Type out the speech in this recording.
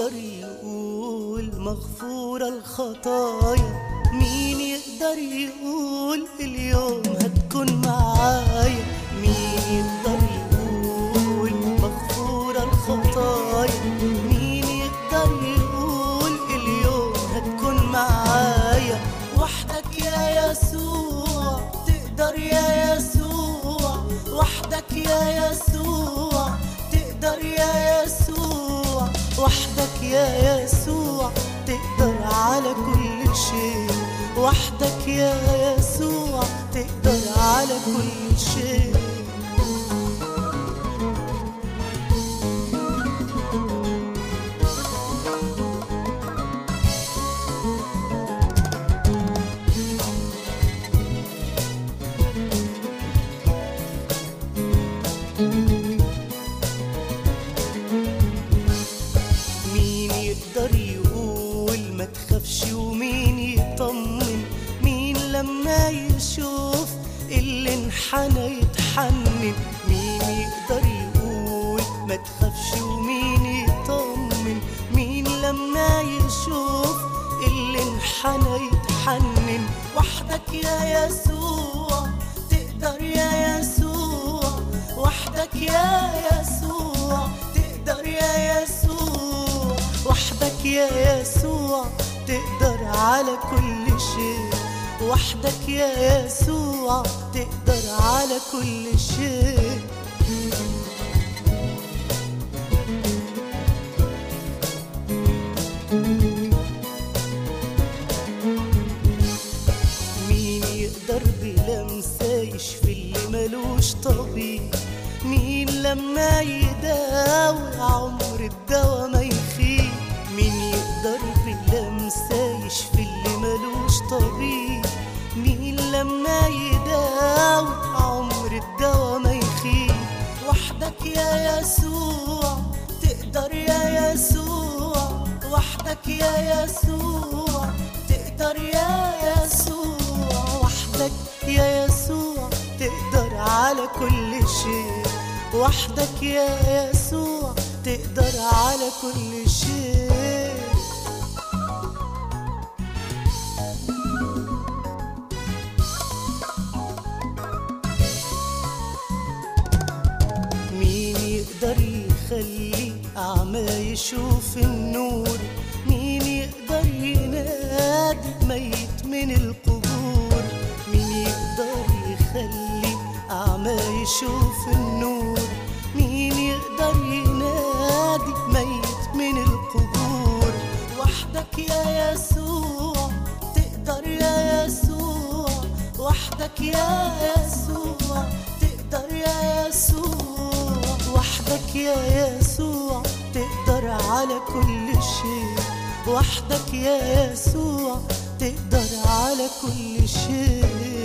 يقدر يقول مغفورة الخطايا؟ مين يقدر يقول اليوم هتكون معايا؟ مين يقدر يقول مغفورة الخطايا؟ مين يقدر يقول اليوم هتكون معايا؟ وحدك يا يسوع تقدر، يا يسوع وحدك، يا يسوع تقدر، يا يسوع وحدك، يا يسوع تقدر على كل شيء. وحدك يا يسوع تقدر على كل شيء. مين يقدر يقول ما تخافش؟ ومين يطمن؟ مين لما يشوف اللي انحنى يتحنن؟ مين يقدر يقول ما تخافش؟ ومين يطمن؟ مين لما يشوف اللي انحنى يتحنن؟ وحدك يا يسوع تقدر، يا يسوع وحدك، يا يسوع تقدر، يا يسوع وحدك، يا يسوع تقدر على كل شيء. وحدك يا يسوع تقدر على كل شيء. مين يقدر بلمسة يشفي اللي ملوش طبيب؟ مين لما يداوي عمر الدوا ما يخيب؟ مين يقدر بلمسة يشفي اللي ملوش طبيب؟ مين لما يداوي عمر الدوا ما يخيب؟ وحدك يا يسوع تقدر، يا يسوع وحدك، يا يسوع تقدر، يا يسوع وحدك، يا يسوع تقدر على كل شيء. وحدك يا يسوع تقدر على كل شيء. مين يقدر يخلي أعمى يشوف النور؟ مين يقدر ينادي ميت من القبور؟ مين يقدر يخلي أعمى يشوف النور؟ مين يقدر ينادي ميت من القبور؟ وحدك يا يسوع تقدر، يا يسوع وحدك، يا يسوع تقدر، يا يسوع وحدك، يا يسوع تقدر على كل شيء. وحدك يا يسوع تقدر على كل شيء.